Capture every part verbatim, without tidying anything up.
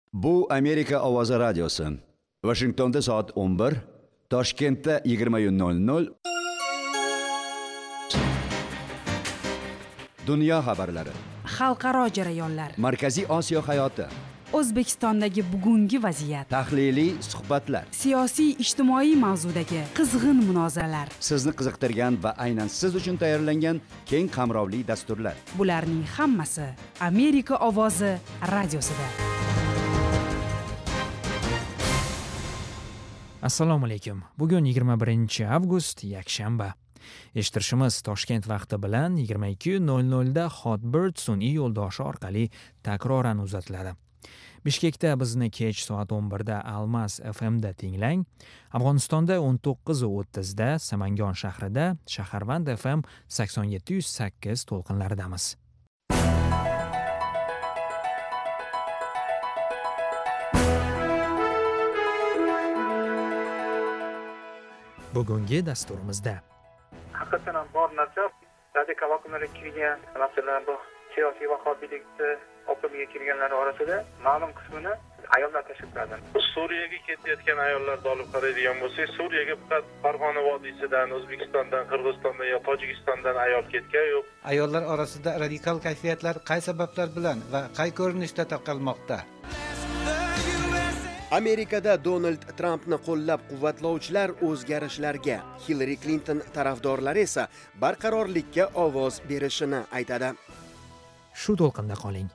Bu Amerika ovozi radiosi. Washingtonda soat o'n bir, Toshkentda yigirma nol nol. Dunyo xabarlari. Xalqaro jarayonlar. Markaziy Osiyo hayoti. O'zbekistondagi bugungi vaziyat. Tahliliy suhbatlar. Siyosiy ijtimoiy mavzudagi qizg'in munozaralar. Sizni qiziqtirgan va aynan siz uchun tayyorlangan keng qamrovli dasturlar. Bularning hammasi Amerika ovozi radiosida. Assalomu alaykum. Bugun yigirma birinchi avgust, yakshanba. Eshittirishimiz Toshkent vaqti bilan yigirma ikki nol nol da Hotbird sun'iy yo'ldoshi orqali takroran uzatiladi. Bishkekda bizni kech soat o'n bir da Almas F M da tinglang. Afg'onistonda o'n to'qqiz o'ttiz da Samangon shahrida Shaharvand F M sakson yetti yuz sakkiz to'lqinlaridamiz. Bugungi dasturimizda haqiqatan ham bor narsa radikal oqimlarga kirgan, masalan bu siyosiy vahobiylikni oqimiga kirganlar orasida ma'lum qismini ayollar tashkil qiladi. Suriyaga ketayotgan ayollarni olib qaraydigan bo'lsak, Suriyaga faqat Farg'ona vodiysidan, O'zbekistondan, Qirg'izistondan yo Tojikistondan ayol ketgan yo'q. Ayollar orasida radikal kayfiyatlar qay sabablar bilan va qay ko'rinishda tarqalmoqda? Amerikada Donald Trampni qo'llab-quvvatlovchilar o'zgarishlarga, Hillary Clinton tarafdorlari esa barqarorlikka ovoz berishini aytadi. Shu to'lqinda qoling.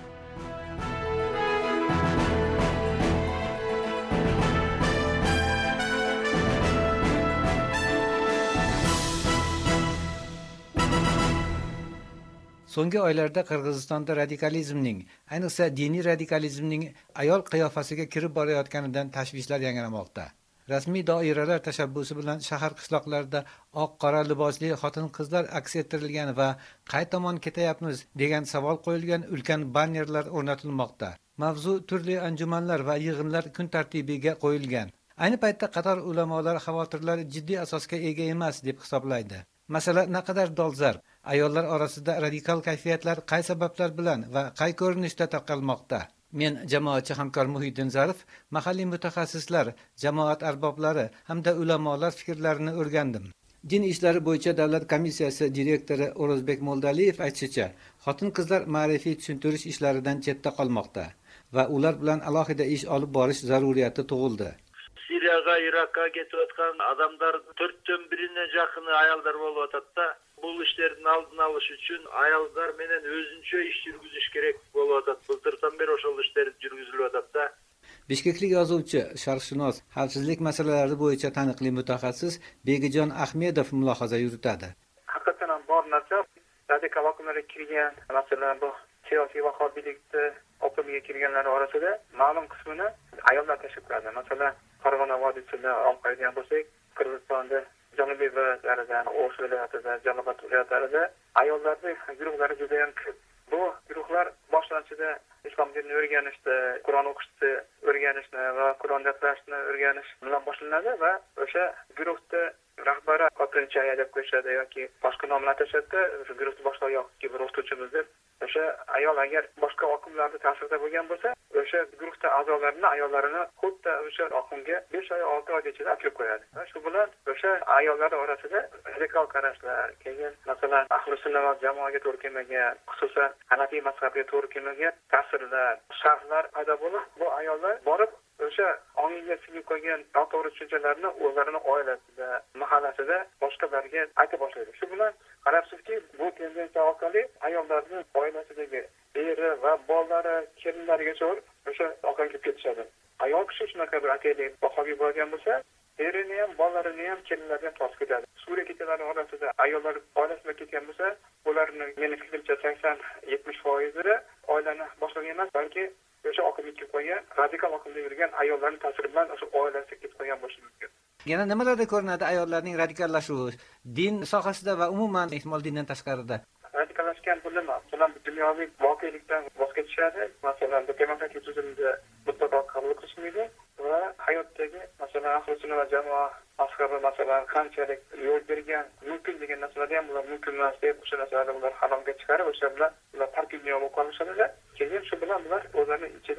So'nggi oylarda Qirg'izistonda radikalizmning, ayniqsa diniy radikalizmning ayol qiyofasiga kirib borayotganidan tashvishlar yangramoqda. Rasmiy doiralar tashabbusi bilan shahar qishloqlarda oq-qora libosli xotin-qizlar aks ettirilgan va qay tomon ketayapmiz degan savol qo'yilgan ulkan bannerlar o'rnatilmoqda. Mavzu turli anjumanlar va yig'inlar kun tartibiga qo'yilgan. Ayni paytda qator ulamolar xavotirlar jiddiy asosga ega emas deb hisoblaydi. Masala naqadar dolzarb. Ayollar orasida radikal kayfiyatlar qay sabablar bilan va qay ko'rinishda tarqalmoqda? Men jamoatchi hamkor Muhiddin Zarif, mahalliy mutaxassislar, jamoat arboblari hamda ulamolar fikrlarini o'rgandim. Din ishlari bo'yicha davlat komissiyasi direktori O'rozbek Mo'ldaliyev aytishicha, xotin-qizlar ma'rifiy tushuntirish ishlaridan chetda qolmoqda va ular bilan alohida ish olib borish zaruriyati tug'ildi. Suriyaga, Iroqqa ketayotgan odamlar to'rtdan birining yaqini ayollar bo'lib o'tadi. Bu ishlarning oldini olish uchun ayollar menen o'zincha ish yurgizish kerak bo'lib o'tadi. Bultirdan beri o'sha ishlar yurgizilib o'tadi. Bishkeklik yozuvchi, sharqshunos, xavfsizlik masalalari bo'yicha taniqli mutaxassis Begijon Ahmedov mulohaza yuritadi. Haqiqatan ham bor narsa radikal oqimlarga kirgan, masalan bu siyosiy vahobiylikni oqimiga kirganlar orasida ma'lum qismini ayollar tashkil qiladi. Masalan, Farg'ona vodiysida olib qaraydigan bo'lsak, Qirg'izistonda janubiy viloyatlarida, O'sh viloyatida, Jalobot viloyatlarida ayollarning guruhlari juda ham ko'p. Bu guruhlar boshlanishida islom dinini o'rganishni, Qur'on o'qishni o'rganishni va Qur'on gaplashishni o'rganish bilan boshlanadi va o'sha guruhda rahbari xotinchaya deb qo'yishadi yoki boshqa nomlar atashadi. O'sha guruhni boshqa yoki bir o'qituvchimiz deb o'sha ayol agar boshqa oqimlarda ta'sirda bo'lgan bo'lsa, o'sha guruhda a'zolarini, ayollarini xuddi o'sha oqimga besh oy, olti oy ichida olib qo'yadi. Va shu bilan o'sha ayollar orasida radikal qarashlar, keyin masalan ahli sunnat va jamoaga to'g'ri kelmagan, xususan Hanafiy mazhabiga to'g'ri kelmagan ta'sirlar, sharhlar paydo bo'lib, bu ayollar borib o'sha ongiga singib qo'ygan noto'g'ri tushunchalarni o'zlarini oilasida, mahallasida boshqalarga ayta boshlaydi. Shu bilan qarabsizki, bu tendensiya orqali ayollarning oilasidagi eri va bolalari, kelinlarigacha o'sha oqimga kirib ketishadi. Ayol kishi shunaqa bir ataylik vahobiy bo'lgan bo'lsa, erini ham, bolalarini ham, kelinlarini ham tosib ketadi. Suriya ketalari orasida ayollar oilasiga ketgan bo'lsa, ularning meni fikrimcha sakson yetmish foizi oilani boshqargan emas, balki o'sha oqimga kirib qo'ygan, radikal oqimda yurgan ayollarning ta'siri bilan o'sha oilasiga ketib qo'ygan bo'lishi mumkin. Yana nimalarda ko'rinadi ayollarning radikallashuvi? Din sohasida va umuman ehtimol dindan tashqarida. Radikallashgan bo'limi, masalan, dunyoviy voqelikdan voz kechishadi. Masalan, demokratik tuzumda mutlaqo qabul qilishmaydi va hayotdagi, masalan, ahli sunnat va jamoa mazhabi masalan qanchalik yo'l bergan, mumkin degan narsalarni ham ular mumkin emas deb o'sha narsalarni ular haromga chiqarib, o'sha bilan ular tark dunyo bo'lib qolishadi. Keyin shu bilan ular o'zlarining ichida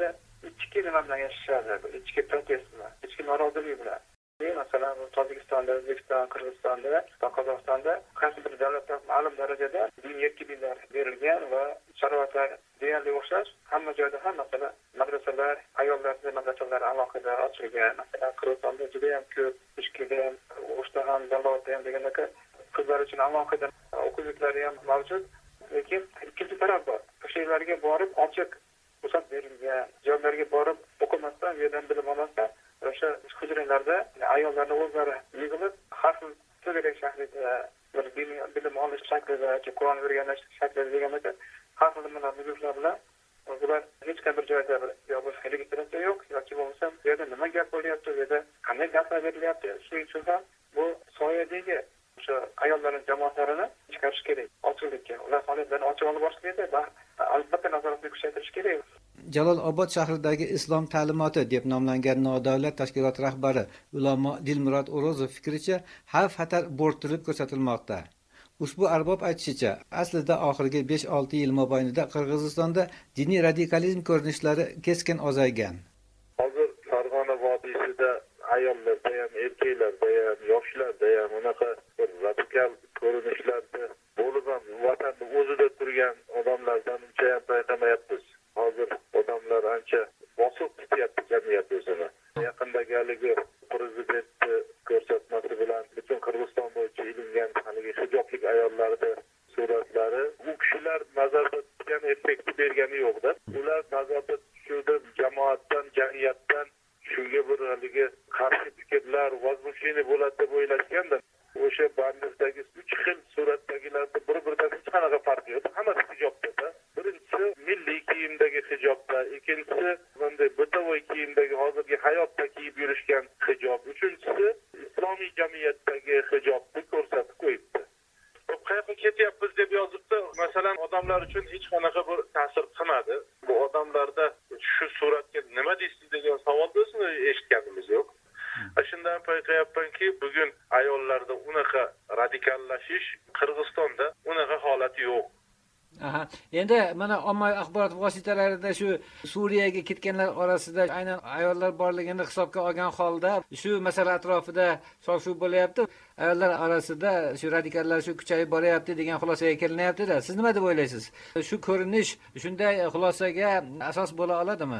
ichki nima bilan yashashadi, bu ichki protest bilan, ichki norozilik bilan. Masalan, Tojikistonda, O'zbekiston, Qirg'izistonda va Qozog'istonda qaysi bir davlatda ma'lum darajada din erkinliklar berilgan va sharoitlar deyarli o'xshash. Hamma joyda ham masalan madrasalar, ayollarga madrasalar alohida ochilgan. Masalan, Qirg'izistonda juda ham ko'p, Bishkekda ham, O'shda ham, Davlatda ham degandek qizlar uchun alohida o'quvchilar ham mavjud. Lekin ikkinchi taraf bor. O'sha yerlarga borib ochiq ruxsat berilgan, joylarga borib o'qimasdan, u yerdan bilim olmasdan o'sha hujralarda ayollarni o'zlari yig'ilib, har xil to'garak shaklida, bir bilim olish shaklida, Qur'on o'rganish shaklida deganda har xil munosabatlar bilan ular hech qanday joyda yo bo'lsa registratsiya yo'q, yoki bo'lmasa bu yerda nima gap bo'lyapti, bu yerda qanday gaplar berilyapti. Shuning uchun ham bu soyadagi o'sha ayollarning jamoatlarini chiqarish kerak, ochiqlikka. Ular faoliyatlarini ochiq olib borish kerak va albatta nazoratni kuchaytirish kerak. Jalolobod shahridagi Islom ta'limoti deb nomlangan nodavlat tashkilot rahbari ulamo Dilmurod O'rozov fikricha, xavf-xatar bo'rttirib ko'rsatilmoqda. Ushbu arbob aytishicha, aslida oxirgi besh olti yil mobaynida Qirg'izistonda diniy radikalizm ko'rinishlari keskin ozaygan. Hozir Farg'ona vodiysida ayollarda ham, erkaklarda ham, yoshlarda ham unaqa bir radikal ko'rinishlarda bo'lib ham vatanning o'zida turgan odamlardan uncha ham payqamayapmiz. Hozir odamlar ancha bosib ketyapti jamiyat o'zini. Yaqindagi haligi prezidentni ko'rsatmasi bilan butun Qirg'iziston bo'yicha ilingan haligi hijoblik ayollarni suratlari u kishilar nazarda tutgan effekti bergani yo'qda. Ular nazarda tushuvda jamoatdan, jamiyatdan shunga bir haligi qarshi fikrlar, vazmushini bo'ladi deb o'ylashganda, o'sha bandirdagi uch xil suratdagilarda bir-biridan hech qanaqa farqi yo'q. Hammasi hijobda. Birinchisi milliy kiyimdagi hijobda, ikkinchisi bunday bitovoy kiyimdagi hozirgi hayotda kiyib yurishgan hijob, uchinchisi islomiy jamiyatdagi hijobni ko'rsatib qo'yibdi. Qayerga ketyapmiz deb yozibdi. Masalan, odamlar uchun hech qanaqa bir ta'sir qilmadi. Bu odamlarda shu suratga nima deysiz degan savolni o'zini eshitganimiz yo'q. Shundan payqayapmanki, bugun ayollarda unaqa radikallashish Qirg'izistonda unaqa holat yo'q. Aha. Endi mana ommaviy axborot vositalarida shu Suriyaga ketganlar orasida aynan ayollar borligini hisobga olgan holda shu masala atrofida shov-shuv bo'lyapti. Ayollar orasida shu radikallar shu kuchayib boryapti degan xulosaga kelinyapti-da. Siz nima deb o'ylaysiz? Shu ko'rinish shunday xulosaga asos bo'la oladimi?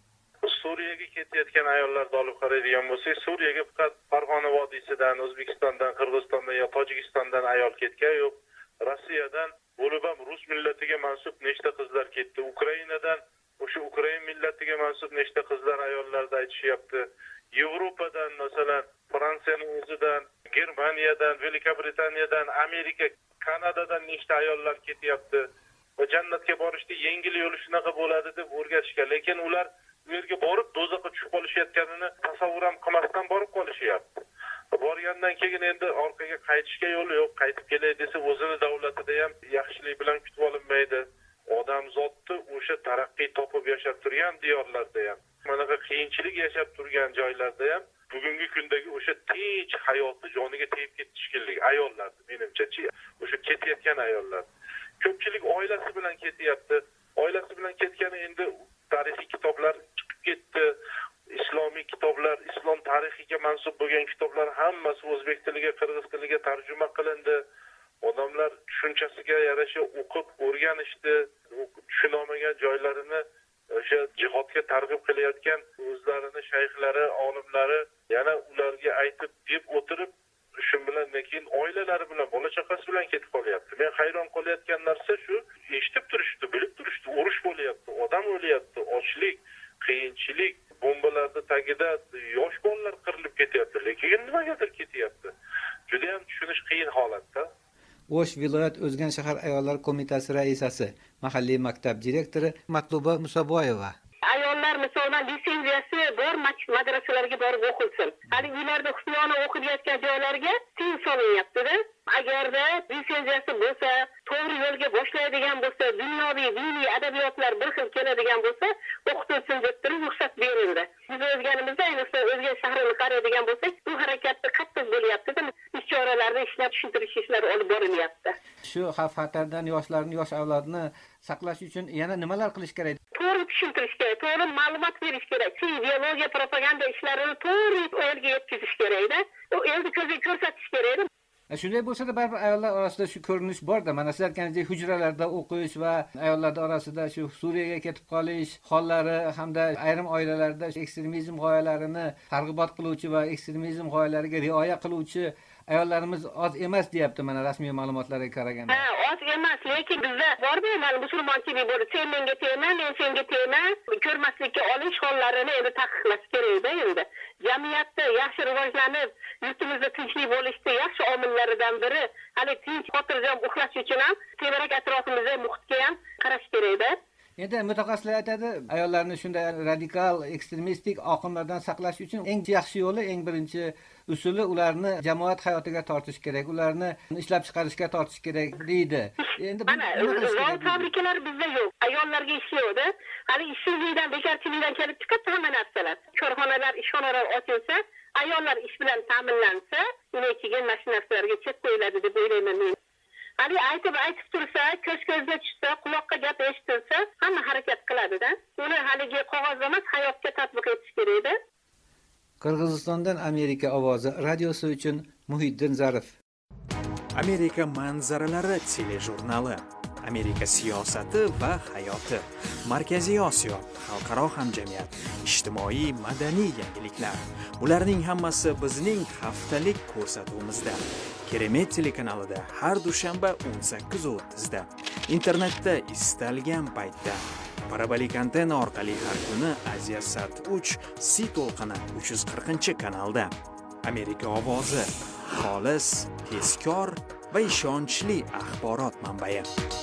Suriyaga ketayotgan ayollarni olib qaraydigan bo'lsak, Suriyaga faqat Farg'ona vodiysidan, O'zbekistondan, Qirg'izistondan yo Tojikistondan ayol ketgan yo'q. Rossiyadan bo'lib ham rus millatiga mansub nechta qizlar ketdi. Ukrainadan o'sha Ukrain millatiga mansub nechta qizlar ayollarda aytishyapti. Yevropadan, masalan, Fransiyaning o'zidan, Germaniyadan, Buyuk Britaniyadan, Amerika, Kanadadan nechta ayollar ketyapti. Va jannatga borishda yengil yo'li shunaqa bo'ladi deb o'rgatishgan, lekin ular u yerga borib do'zaxga tushib qolishayotganini tasavvur ham qilmasdan borib qolishyapti. Borgandan keyin endi orqaga qaytishga yo'li yo'q. Qaytib kelay desa, o'zini davlatida ham yaxshilik bilan kutib olinmaydi. Odamzodni o'sha taraqqiy topib yashab turgan diyorlarda ham, manaqa qiyinchilik yashab turgan joylarda ham bugungi kundagi o'sha tinch hayotni joniga tegib ketdi shekilli ayollar, menimcha-chi, o'sha ketayotgan ayollar. Ko'pchilik oilasi bilan ketyapti. Oilasi bilan ketgani endi tarixiy kitoblar chiqib ketdi. Islomiy kitoblar, islom tarixiga mansub bo'lgan kitoblar hammasi o'zbek tiliga, qirg'iz tiliga tarjima qilindi. Odamlar tushunchasiga yarasha o'qib, o'rganishdi. Tushunolmagan joylarini o'sha jihodga targ'ib qilayotgan o'zlarini shayxlari, olimlari yana ularga aytib deb o'tirib, shu bilan keyin oilalari bilan, bola chaqasi bilan ketib qolyapti. Men hayron qolayotgan narsa shu, eshitib turishdi, bilib turishdi, urush bo'lyapti, odam o'lyapti, ochlik, qiyinchilik, bombalarda tagida yosh bolalar qirilib ketyapti, lekin nimagadir ketyapti. Juda ham tushunish qiyin holatda. O'sh viloyat O'zgan shahar ayollar qo'mitasi raisasi, mahalliy maktab direktori Matluba Musaboyeva. Ayollar misolan litsenziyasi bor madrasalarga borib o'qilsin. Hali ularda xufiyona o'qilayotgan joylarga teng solinyapti-da. Agarda litsenziyasi bo'lsa, to'g'ri yo'lga boshlaydigan bo'lsa, dunyoviy, diniy adabiyotlar bir xil keladigan bo'lsa, o'qitilsin deb turib ruxsat berildi. Biz o'zganimizda, ayniqsa O'zgan shahrini qaraydigan bo'lsak, bu harakatda qattiq bo'lyapti-da. Ish-choralarni ishlab tushuntirish ishlari olib borilyapti. Shu xavf-xatardan yoshlarni, yosh avlodni saqlash uchun yana nimalar qilish kerak? To'g'ri tushuntirish kerak, to'g'ri ma'lumot berish berish kerak. Shu ideologiya propaganda ishlarini to'g'ri elga yetkazish kerakda. U elni ko'zga ko'rsatish kerakda. Shunday bo'lsa-da, baribir ayollar orasida shu ko'rinish bor-da. Mana sizlar aytganingizdek hujralarda o'qish va ayollar orasida shu Suriyaga ketib qolish hollari hamda ayrim oilalarda ekstremizm g'oyalarini targ'ibot qiluvchi va ekstremizm g'oyalariga rioya qiluvchi ayollarimiz oz emas deyapti, mana rasmiy ma'lumotlarga qaraganda. Ha, oz emas, lekin bizda bor-ku, mana musulmonchilik bor. Sen menga tegma, men senga tegma, ko'rmaslikka olish hollarini endi taqiqlash kerak-da endi. Jamiyatda yaxshi rivojlanib, yurtimizda tinchlik bo'lishda yaxshi omillaridan biri, hali tinch xotirjam uxlash uchun ham tevarak atrofimizda muhitga ham qarash kerak-da. Endi mutaxassislar aytadi, ayollarni shunday radikal ekstremistik oqimlardan saqlash uchun eng yaxshi yo'li, eng birinchi usuli ularni jamoat hayotiga tortish kerak, ularni ishlab chiqarishga tortish kerak deydi. Endi mana zavod fabrikalar bizda yo'q, ayollarga ish yo'qda. Hali ishsizlikdan, bekorchilikdan kelib chiqadi hamma narsalar. Korxonalar, ishxonalar ochilsa, ayollar ish bilan ta'minlansa, undan keyin mana shu narsalarga chek qo'yiladi deb o'ylayman men. Hali aytib aytib tursa, ko'z ko'zga tushsa, quloqqa gap eshitilsa, hamma harakat qiladi-da. Uni haligi qog'oz emas, hayotga tatbiq etish kerak-da. Qirg'izistondan Amerika ovozi radiosi uchun Muhiddin Zarif. Amerika manzaralari telejurnali. Amerika siyosati va hayoti. Markaziy Osiyo, xalqaro hamjamiyat, ijtimoiy madaniy yangiliklar. Bularning hammasi bizning haftalik ko'rsatuvimizda. Keremet telekanalida har dushanba o'n sakkiz o'ttiz da. Internetda istalgan paytda. Parabolik antenna orqali har kuni Aziyasat uch C to'lqini uch yuz qirqinchi kanalda. Amerika ovozi, xolis, tezkor va ishonchli axborot manbai.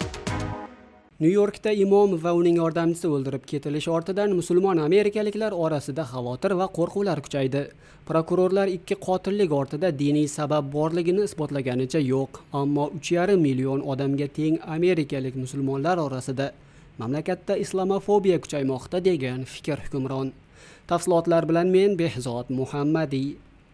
Nyu-Yorkda imom va uning yordamchisi o'ldirib ketilishi ortidan musulmon amerikaliklar orasida xavotir va qo'rquvlar kuchaydi. Prokurorlar ikki qotillik ortida diniy sabab borligini isbotlaganicha yo'q, ammo uch yarim million odamga teng amerikalik musulmonlar orasida mamlakatda islamofobiya kuchaymoqda degan fikr hukmron. Tafsilotlar bilan men Behzod Muhammadiy.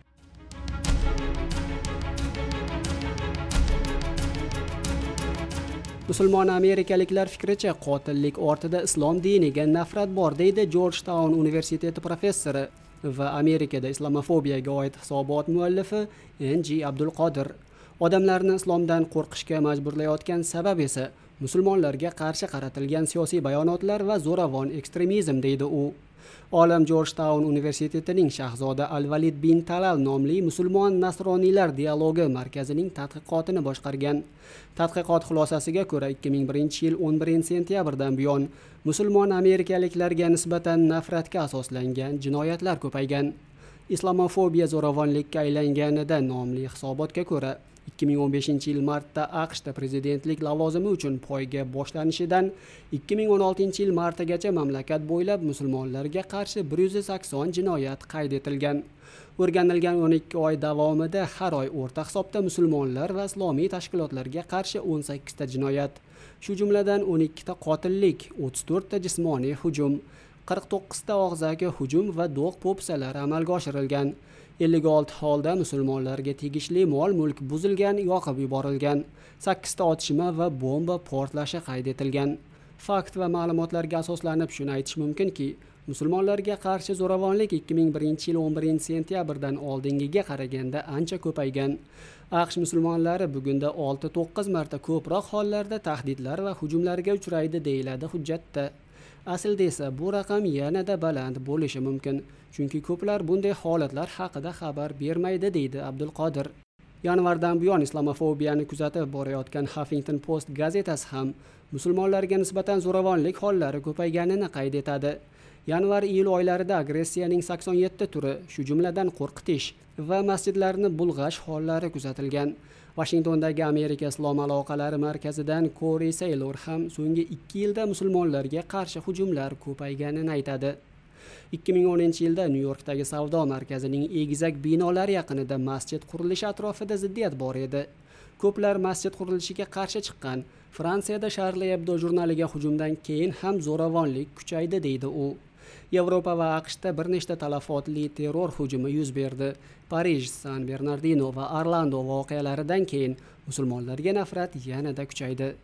Musulmon amerikaliklar fikricha qotillik ortida islom diniga nafrat bor, deydi Georgetown universiteti professori va Amerikada islamofobiyaga oid hisobot muallifi N G Abdulqodir. Odamlarni islomdan qo'rqishga majburlayotgan sabab esa musulmonlarga qarshi qaratilgan siyosiy bayonotlar va zo'ravon ekstremizm, deydi u. Olam Georgetown universitetining Shahzoda Al-Valid bin Talal nomli musulmon nasroniylar dialogi markazining tadqiqotini boshqargan. Tadqiqot xulosasiga ko'ra ikki ming birinchi yil o'n birinchi sentyabrdan buyon musulmon amerikaliklarga nisbatan nafratga asoslangan jinoyatlar ko'paygan. Islamofobiya zo'ravonlikka aylanganida nomli hisobotga ko'ra ikki ming o'n beshinchi yil martda AQShda prezidentlik lavozimi uchun poyga boshlanishidan ikki ming o'n oltinchi yil martagacha mamlakat bo'ylab musulmonlarga qarshi bir yuz sakson jinoyat qayd etilgan. O'rganilgan o'n ikki oy davomida har oy o'rta hisobda musulmonlar va islomiy tashkilotlarga qarshi o'n sakkizta jinoyat, shu jumladan o'n ikkita qotillik, o'ttiz to'rtta jismoniy hujum, qirq to'qqizta og'zaki hujum va do'q po'pisalar amalga oshirilgan. ellik olti holda musulmonlarga tegishli mol-mulk buzilgan, yoqib yuborilgan. sakkizta otishma va bomba portlashi qayd etilgan. Fakt va ma'lumotlarga asoslanib shuni aytish mumkinki, musulmonlarga qarshi zo'ravonlik ikki ming birinchi yil o'n birinchi sentyabrdan oldingiga qaraganda ancha ko'paygan. AQSh musulmonlari bugunda olti to'qqiz marta ko'proq hollarda tahdidlar va hujumlarga uchraydi, deyiladi hujjatda. Aslida esa bu raqam yanada baland bo'lishi mumkin, chunki ko'plar bunday holatlar haqida xabar bermaydi, deydi Abdulqodir. Yanvardan buyon islamofobiyani kuzatib borayotgan Huffington Post gazetasi ham musulmonlarga nisbatan zo'ravonlik hollari ko'payganini qayd etadi. Yanvar-iyul oylarida agressiyaning sakson yetti turi, shu jumladan qo'rqitish va masjidlarni bulg'ash hollari kuzatilgan. Washingtondagi Amerika islom aloqalari markazidan Corey Saylor ham so'nggi ikki yilda musulmonlarga qarshi hujumlar ko'payganini aytadi. ikki ming o'ninchi yilda Nyu-Yorkdagi savdo markazining egizak binolari yaqinida masjid qurilishi atrofida ziddiyat bor edi. Ko'plar masjid qurilishiga qarshi chiqqan. Fransiyada Charlie Hebdo jurnaliga hujumdan keyin ham zo'ravonlik kuchaydi, deydi u. Yevropa va AQShda bir nechta talafotli terror hujumi yuz berdi. Parij, San Bernardino va Orlando voqealaridan keyin musulmonlarga nafrat yanada kuchaydi.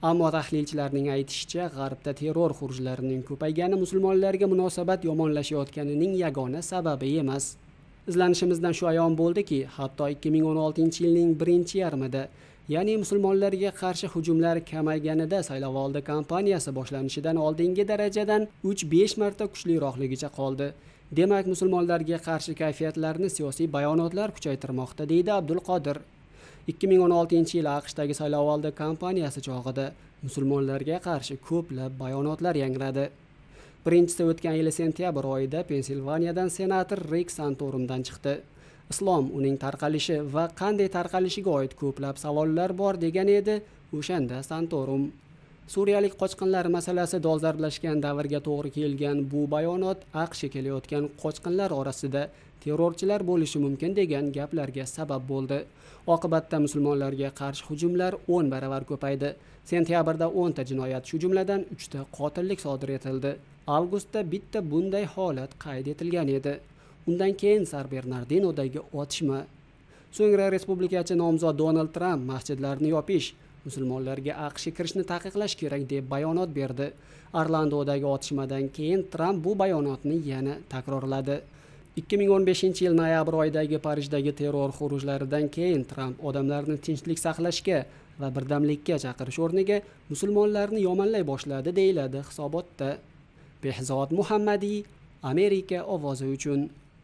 Ammo tahlilchilarning aytishicha, G'arbda terror xurujlarining ko'paygani musulmonlarga munosabat yomonlashayotganining yagona sababi emas. Izlanishimizdan shu ayon bo'ldiki, hatto ikki ming o'n oltinchi yilning birinchi yarmida, ya'ni musulmonlarga qarshi hujumlar kamayganida saylovoldi kampaniyasi boshlanishidan oldingi darajadan uch besh marta kuchliroqligicha qoldi. Demak, musulmonlarga qarshi kayfiyatlarni siyosiy bayonotlar kuchaytirmoqda, deydi Abdulqodir. ikki ming o'n oltinchi yil AQShdagi saylovoldi kampaniyasi chog'ida musulmonlarga qarshi ko'plab bayonotlar yangradi. Birinchisi o'tgan yil sentyabr oyida Pensilvaniyadan senator Rick Santorumdan chiqdi. Islom, uning tarqalishi va qanday tarqalishiga oid ko'plab savollar bor degan edi o'shanda Santorum. Suriyalik qochqinlar masalasi dolzarblashgan davrga to'g'ri kelgan bu bayonot AQShga kelayotgan qochqinlar orasida terrorchilar bo'lishi mumkin degan gaplarga sabab bo'ldi. Oqibatda musulmonlarga qarshi hujumlar o'n baravar ko'paydi. Sentyabrda o'nta jinoyat, shu jumladan uchta qotillik sodir etildi. Avgustda bitta bunday holat qayd etilgan edi. Undan keyin San Bernardinodagi otishma. So'ngra respublikachi nomzod Donald Trump masjidlarni yopish, musulmonlarga AQShga kirishni taqiqlash kerak deb bayonot berdi. Orlandodagi otishmadan keyin Trump bu bayonotni yana takrorladi. ikki ming o'n beshinchi yil noyabr oyidagi Parijdagi terror xurujlaridan keyin Trump odamlarni tinchlik saqlashga va birdamlikka chaqirish o'rniga musulmonlarni yomonlay boshladi, deyiladi hisobotda. Behzod Muhammadiy, Amerika ovozi uchun.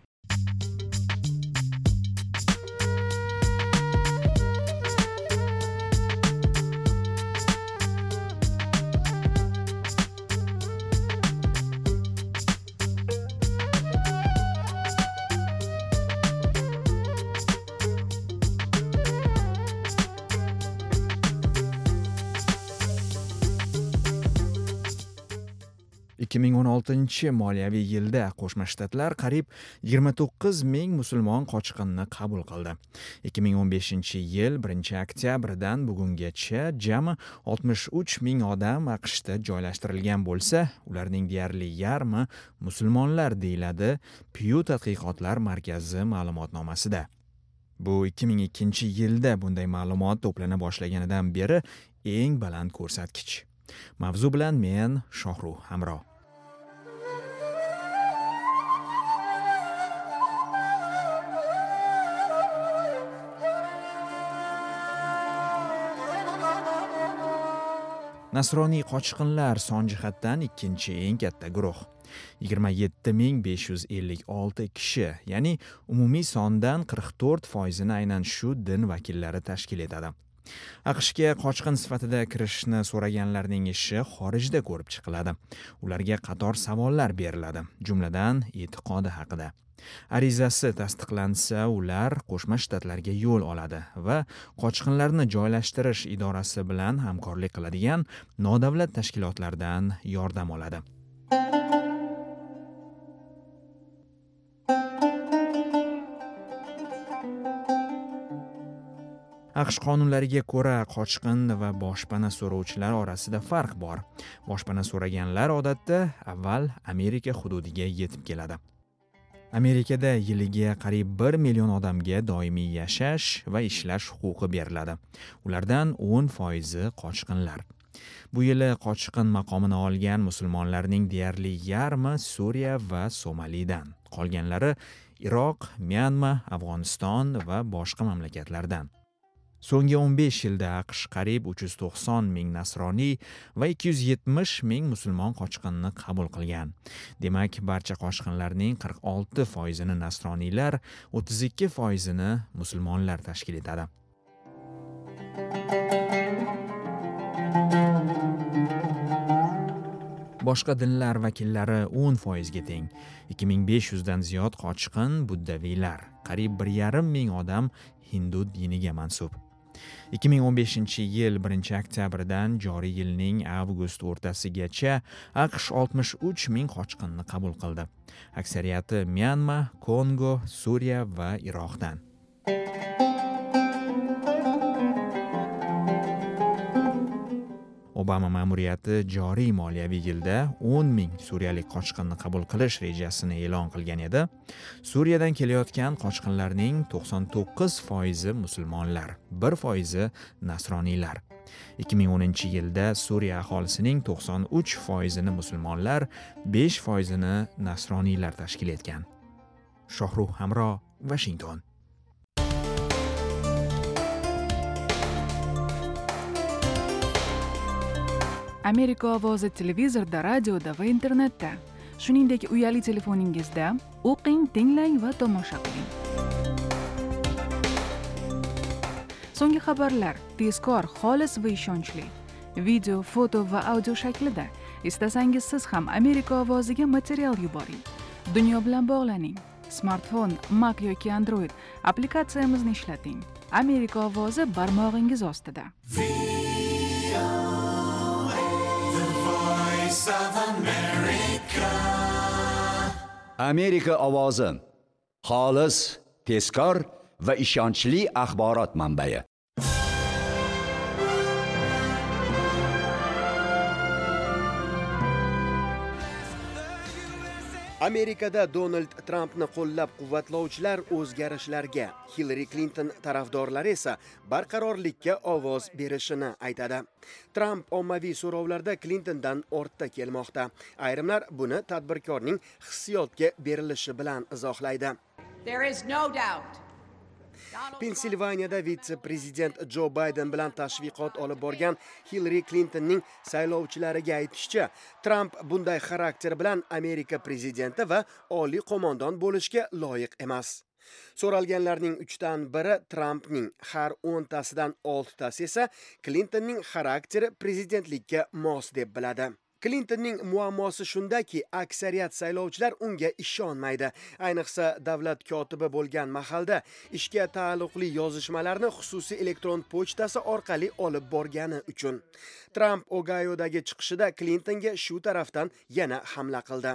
ikki ming o'n oltinchi moliyaviy yilda Qo'shma Shtatlar qariyb yigirma to'qqiz ming musulmon qochqinni qabul qildi. ikki ming o'n beshinchi yil birinchi oktyabrdan bugungacha jami oltmish uch ming odam AQShda joylashtirilgan bo'lsa, ularning deyarli yarmi musulmonlar, deyiladi Pew tadqiqotlar markazi ma'lumotnomasida. Bu ikki ming ikkinchi yilda bunday ma'lumot to'plana boshlaganidan beri eng baland ko'rsatkich. Mavzu bilan men Shohruh Hamro. Nasroniy qochqinlar son jihatdan ikkinchi eng katta guruh. yigirma yetti ming besh yuz ellik olti kishi, ya'ni umumiy sondan qirq to'rt foizini aynan shu din vakillari tashkil etadi. AQShga qochqin sifatida kirishni so'raganlarning ishi xorijda ko'rib chiqiladi. Ularga qator savollar beriladi, jumladan e'tiqodi haqida. Arizasi tasdiqlansa, ular Qo'shma Shtatlarga yo'l oladi va qochqinlarni joylashtirish idorasi bilan hamkorlik qiladigan nodavlat tashkilotlardan yordam oladi. AQSh qonunlariga ko'ra qochqin va boshpana so'rovchilar orasida farq bor. Boshpana so'raganlar odatda avval Amerika hududiga yetib keladi. Amerikada yiliga qariyb bir million odamga doimiy yashash va ishlash huquqi beriladi. Ulardan o'n foizi qochqinlar. Bu yili qochqin maqomini olgan musulmonlarning deyarli yarmi Suriya va Somalidan, qolganlari Iroq, Myanma, Afg'oniston va boshqa mamlakatlardan. So'nggi o'n besh yilda AQSh qariyb uch yuz to'qson ming nasroniy va ikki yuz yetmish ming musulmon qochqinni qabul qilgan. Demak, barcha qochqinlarning qirq olti foizini nasroniylar, o'ttiz ikki foizini musulmonlar tashkil etadi. Boshqa dinlar vakillari o'n foizga teng. ikki ming besh yuzdan ziyod qochqin buddaviylar, qariyb bir yarim ming odam hindu diniga mansub. ikki ming o'n beshinchi yil birinchi oktyabrdan joriy yilning avgust o'rtasigacha AQSh oltmish uch ming qochqinni qabul qildi. Aksariyati Myanma, Kongo, Suriya va Iroqdan. Obama ma'muriyati joriy moliyaviy yilda o'n ming suriyalik qochqinni qabul qilish rejasini e'lon qilgan edi. Suriyadan kelayotgan qochqinlarning to'qson to'qqiz foizi musulmonlar, bir foizi nasroniylar. ikki ming o'ninchi yilda Suriya aholisining to'qson uch foizini musulmonlar, besh foizini nasroniylar tashkil etgan. Shohruh Hamro, Washington. Amerika ovozi televizorda, radioda va internetda, shuningdek uyali telefoningizda o'qing, tinglang va tomosha qiling. So'nggi xabarlar tezkor, xolis va ishonchli. Video, foto va audio shaklida. Istasangiz siz ham Amerika ovoziga material yuboring. Dunyo bilan bog'laning. Smartfon, Mac yoki Android applikatsiyamizni ishlating. Amerika ovozi barmog'ingiz ostida. Amerika ovozi. Xolis, tezkor va ishonchli axborot manbai. Amerikada Donald Trampni qo'llab-quvvatlovchilar o'zgarishlarga, Hillary Clinton tarafdorlari esa barqarorlikka ovoz berishini aytadi. Trump ommaviy so'rovlarda Clintondan ortda kelmoqda. Ayrimlar buni tadbirkorning hissiyotga berilishi bilan izohlaydi. There is no doubt. Pensilvaniyada vitse-prezident Jo Bayden bilan tashviqot olib borgan Hillary Clintonning saylovchilariga aytishicha, Trump bunday xarakter bilan Amerika prezidenti va oliy qo'mondon bo'lishga loyiq emas. So'ralganlarning uchdan biri Trumpning, har o'ntasidan oltitasi esa Clintonning xarakteri prezidentlikka mos deb biladi. Clintonning muammosi shundaki, aksariyat saylovchilar unga ishonmaydi. Ayniqsa davlat kotibi bo'lgan mahalda ishga taalluqli yozishmalarni xususiy elektron pochtasi orqali olib borgani uchun. Trump Ogaiyodagi chiqishida Clintonga shu tarafdan yana hamla qildi.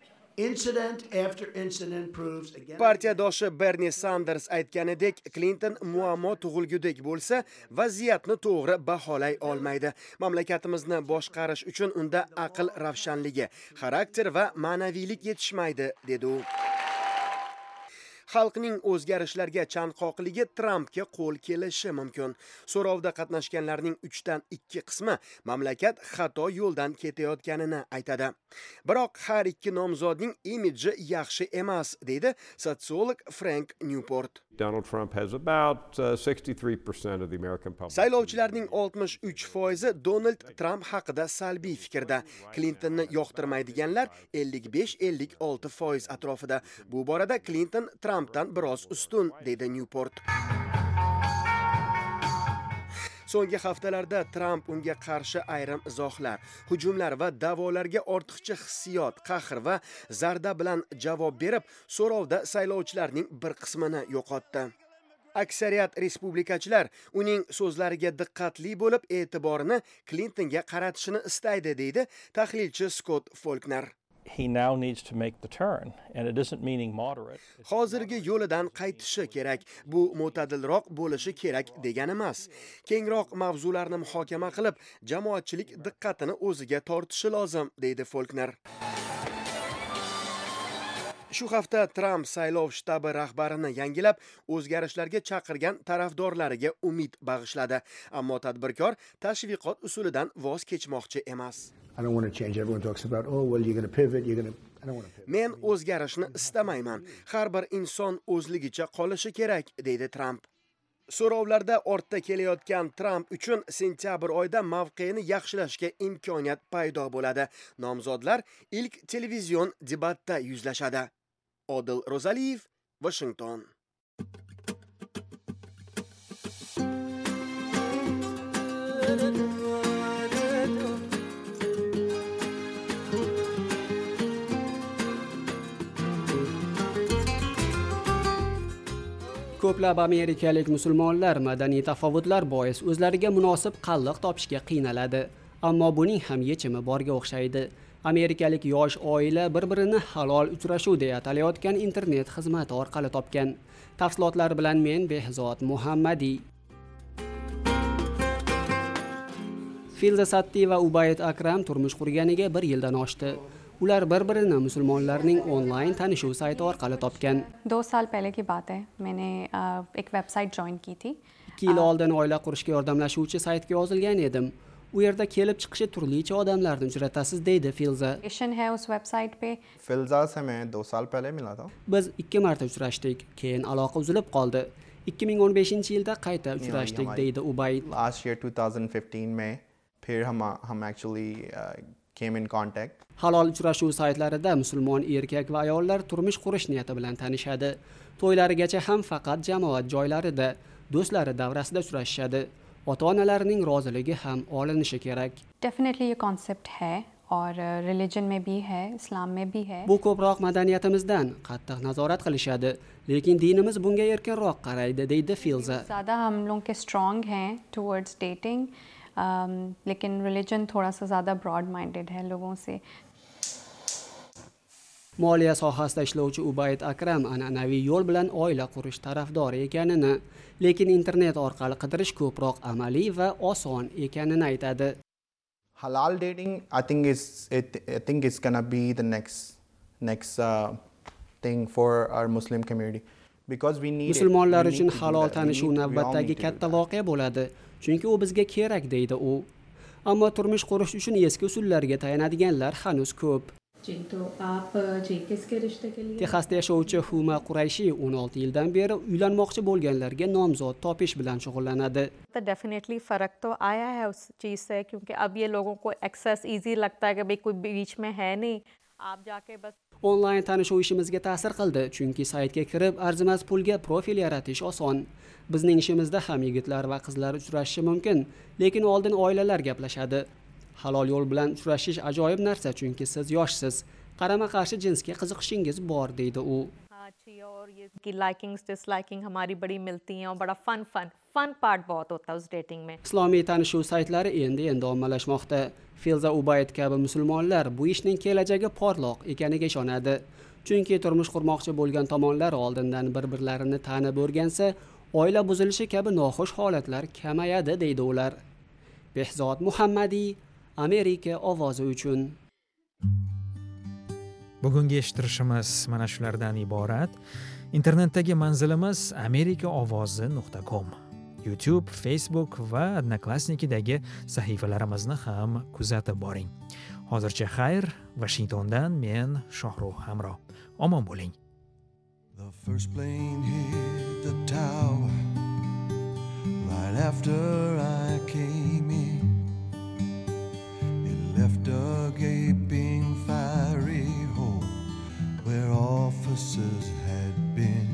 Partiyadoshi Bernie Sanders aytganidek, Clinton muammo tug'ilgudek bo'lsa, vaziyatni to'g'ri baholay olmaydi. Mamlakatimizni boshqarish uchun unda aql ravshanligi, xarakter va ma'naviylik yetishmaydi, dedi u. Xalqning o'zgarishlarga chanqoqligi Trumpga qo'l kelishi mumkin. So'rovda qatnashganlarning uchdan ikki qismi mamlakat xato yo'ldan ketayotganini aytadi. Biroq har ikki nomzodning imidji yaxshi emas, deydi sotsiolog Frank Newport. Donald Trump has about uh, sixty-three percent of the American public. Saylovchilarning oltmish uch foizi Donald Trump haqida salbiy fikrda. Clintonni yoqtirmaydiganlar ellik besh ellik olti foiz atrofida. Bu borada Clinton Trumpdan biroz ustun, deydi Newport. So'nggi haftalarda Trump unga qarshi ayrim izohlar, hujumlar va da'volarga ortiqcha hissiyot, qahr va zarda bilan javob berib, so'rovda saylovchilarning bir qismini yo'qotdi. Aksariyat respublikachilar uning so'zlariga diqqatli bo'lib, e'tiborini Clintonga qaratishini istaydi, deydi tahlilchi Scott Faulkner. He now needs to make the turn, and it isn't meaning moderate. Hozirgi yo'lidan qaytishi kerak. Bu mo'tadilroq bo'lishi kerak degani emas. Kengroq mavzularni muhokama qilib, jamoatchilik diqqatini o'ziga tortishi lozim, deydi Faulkner. Shu hafta Trump saylov shtabi rahbarini yangilab, o'zgarishlarga chaqirgan tarafdorlariga umid bag'ishladi. Ammo tadbirkor tashviqot usulidan voz kechmoqchi emas. Men o'zgarishni istamayman. Har bir inson o'zligicha qolishi kerak, deydi Trump. So'rovlarda ortda kelayotgan Trump uchun sentyabr oyida mavqeini yaxshilashga imkoniyat paydo bo'ladi. Nomzodlar ilk televizion debatda yuzlashadi. Odil Rozaliyev, Washington. Ko'plab amerikalik musulmonlar madaniy tafovutlar bois o'zlariga munosib qalliq topishga qiynaladi. Ammo buning ham yechimi borga o'xshaydi. Amerikalik yosh oila bir-birini halol uchrashuv deya atalayotgan internet xizmati orqali topgan. Tafsilotlar bilan men Behzod Muhammadiy. Filza Satti va Ubayd Akram turmush qurganiga bir yildan oshdi. Wular bir-birini musulmonlarning onlayn tanishuv sayti orqali topgan. दो साल पहले की बात है, मैंने एक website join की थी. ikki yil oldin oila qurishga yordamlashuvchi saytga yozilgan edim. U yerda kelib chiqishi turlicha odamlarni uchratasiz deydi Filza. है उस वेबसाइट पे फिल्जा से मैं दो साल पहले मिला था. Biz ikki marta uchrashdik, keyin aloqa uzilib qoldi. ikki ming o'n beshinchi yilda qayta uchrashdik deydi Ubayd. Last year twenty fifteen में फिर हम हम actually uh, came in contact. Halol uchrashuv saytlarida musulmon erkak va ayollar turmush qurish niyati bilan tanishadi. To'ylarigacha ham faqat jamoat joylarida, do'stlari davrasida uchrashishadi. Ota-onalarining roziligi ham olinishi kerak. Definitely ये concept है और religion में भी है, इस्लाम में भी है. Bu ko'proq madaniyatimizdan qattiq nazorat qilishadi, lekin dinimiz bunga erkinroq qaraydi deydi Filza. ज़्यादा हम लोग के strong हैं towards dating, um, लेकिन religion थोड़ा सा ज़्यादा broad minded है लोगों से. Moliya sohasida ishlovchi Ubayd Akram an'anaviy yo'l bilan oila qurish tarafdori ekanini, lekin internet orqali qidirish ko'proq amaliy va oson ekanini aytadi. Halal dating, I think is it, I think it's gonna be the next next uh, thing for our Muslim community because we need. Musulmonlar uchun halol tanishuv navbatdagi katta voqea bo'ladi, chunki u bizga kerak deydi u. Ammo turmush qurish uchun eski usullarga tayanadiganlar hanuz ko'p. Texasda yashovchi Huma Qurayshi o'n olti yildan beri uylanmoqchi bo'lganlarga nomzod topish bilan shug'ullanadi. Definitely फर्क तो आया है उस चीज से क्योंकि अब ये लोगों को एक्सेस इजी लगता है कि भाई कोई बीच में है नहीं आप जाके बस Onlayn tanishuv ishimizga ta'sir qildi, chunki saytga kirib arzimas pulga profil yaratish oson. Bizning ishimizda ham yigitlar va qizlar uchrashishi mumkin, lekin oldin oilalar gaplashadi. Halol yo'l bilan uchrashish ajoyib narsa, chunki siz yoshsiz, qarama-qarshi jinsga qiziqishingiz bor deydi u. और ये की likings disliking हमारी बड़ी मिलती हैं और बड़ा fun fun fun part बहुत होता है उस डेटिंग में. Islomiy tanishuv saytlari endi-endi ommalashmoqda. Filza Ubayd kabi musulmonlar bu ishning kelajagi porloq ekaniga ishonadi. Chunki turmush qurmoqchi bo'lgan tomonlar oldindan bir-birlarini tanib o'rgansa, oila buzilishi kabi noxush holatlar kamayadi deydi ular. Behzod Muhammadiy, Amerika ovozi uchun. Bugungi eshittirishimiz mana shulardan iborat. Internetdagi manzilimiz amerika ovozi nuqta com. YouTube, Facebook va Odnoklassnikidagi sahifalarimizni ham kuzatib boring. Hozircha xayr, Washingtondan men Shohruh Hamro. Omon bo'ling. The first plane hit the tower right after I came in. It left a gaping fiery hole where officers had been.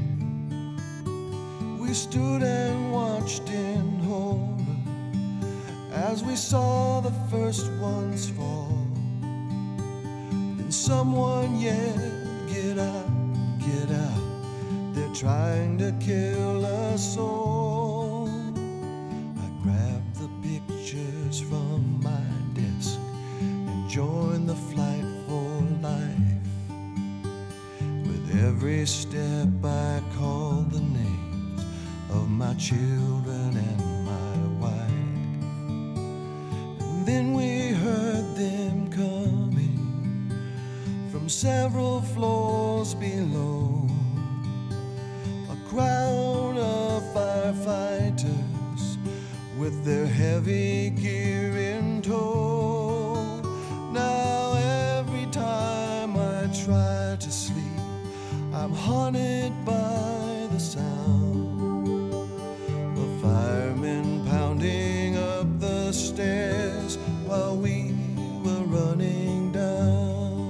We stood and watched in horror as we saw the first ones fall. Then someone yelled, "Get out, get out, they're trying to kill us all." I grabbed the pictures from my desk and joined the flight for life. With every step I called the names of my children and my wife. And then we heard them coming from several floors below. A crowd of firefighters with their heavy gear in tow. Now every time I try to sleep, I'm haunted by the sound of firemen pounding up the stairs while we were running down.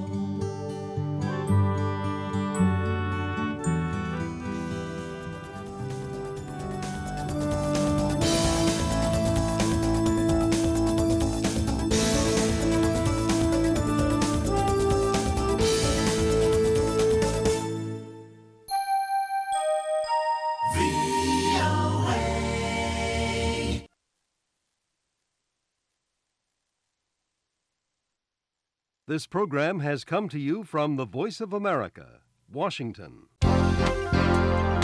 This program has come to you from the Voice of America, Washington.